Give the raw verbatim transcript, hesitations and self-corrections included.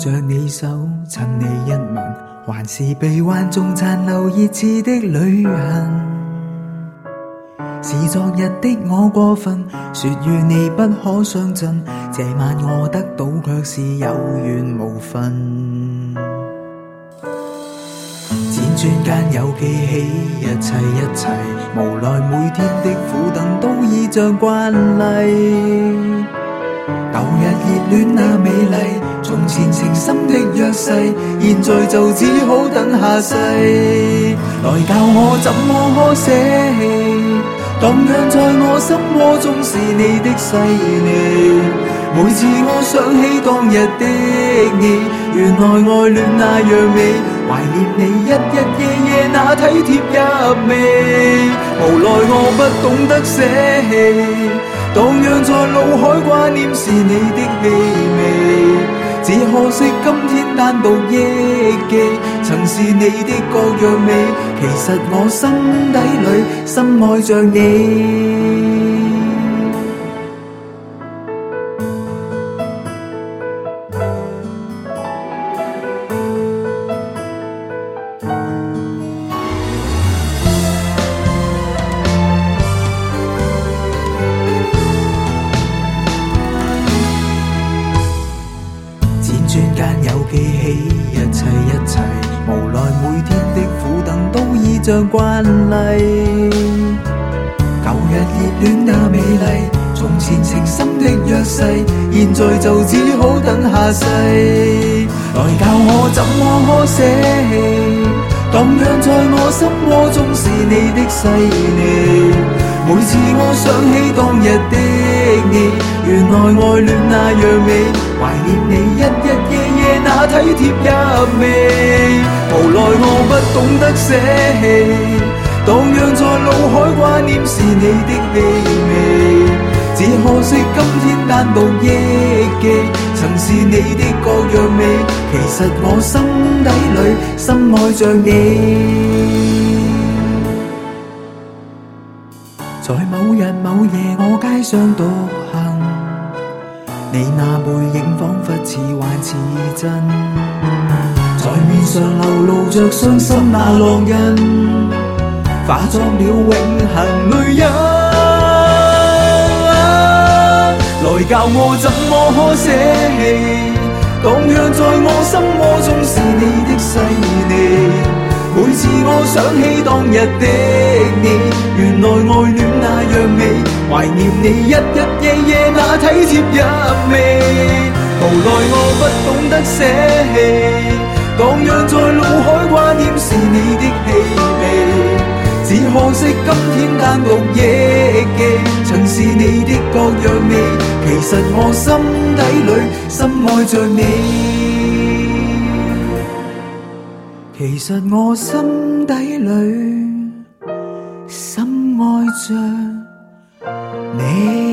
着你手，亲你一吻，還是臂彎中殘留熱熾的淚痕。是昨日的我過分，說與你不可相襯，這晚我得到卻是有緣無分。輾轉間又記起一切一切，無奈每天的苦等都已像慣例。舊日熱戀那美麗，從前情深的約誓，現在就只好等下世。來教我怎麼可捨棄，蕩漾在我心窩中是你的細膩。每次我想起當日的你，原來愛戀那樣美，懷念你日日夜夜那體貼入微。無奈我不懂得捨棄，蕩漾在腦海掛念是你的氣味。只可惜今天單獨憶記，曾是你的各樣美，其實我心底裏深愛着你。轉間又記起一切一切，無奈每天的苦等都已像慣例。舊日熱戀那美麗，從前情深的約誓，現在就只好等下世。來教我怎麼可捨棄，蕩漾在我心窩中是你的細膩。每次我想起當日的你，原來愛戀那樣美，懷念你日日夜夜那體貼入微。無奈我不懂得捨棄，蕩漾在腦海掛念是你的氣味。只可惜今天單獨憶記，曾是你的各樣美，其實我心底裏深愛着你。在某日某夜我街上獨行，你那背影彷彿似幻似真，在面上流露着傷心那烙印，化作了永恆淚印。來教我怎麼可捨棄，蕩漾在我心窩中是你的細膩。每次我想起當日的你，原來愛戀那樣美，懷念你日日夜夜那體貼入微。無奈我不懂得捨棄，蕩漾在腦海掛念是你的氣味。只可惜今天單獨憶記，曾是你的各樣美，其實我心底裏深愛着你。其實我心底裏深愛着你。